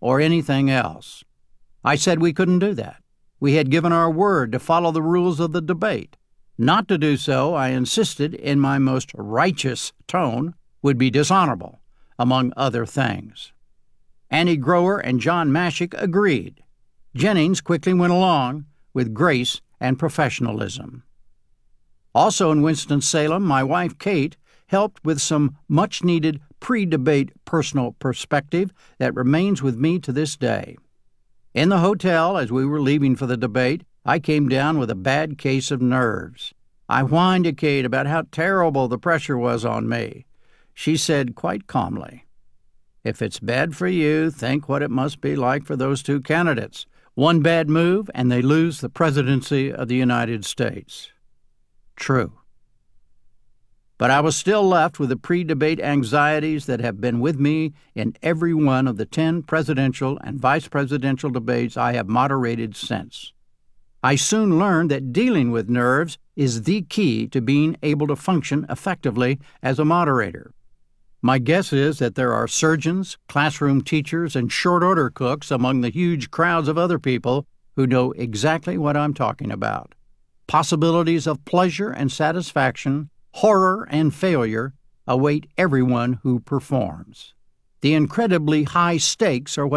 or anything else. I said we couldn't do that. We had given our word to follow the rules of the debate. Not to do so, I insisted, in my most righteous tone, would be dishonorable, among other things. Annie Grower and John Mashik agreed. Jennings quickly went along, with grace and professionalism. Also in Winston-Salem, my wife Kate helped with some much-needed pre-debate personal perspective that remains with me to this day. In the hotel, as we were leaving for the debate, I came down with a bad case of nerves. I whined to Kate about how terrible the pressure was on me. She said quite calmly, "If it's bad for you, think what it must be like for those two candidates. One bad move, and they lose the presidency of the United States." True. But I was still left with the pre-debate anxieties that have been with me in every one of the 10 presidential and vice presidential debates I have moderated since. I soon learned that dealing with nerves is the key to being able to function effectively as a moderator. My guess is that there are surgeons, classroom teachers, and short-order cooks among the huge crowds of other people who know exactly what I'm talking about. Possibilities of pleasure and satisfaction, horror and failure await everyone who performs. The incredibly high stakes are what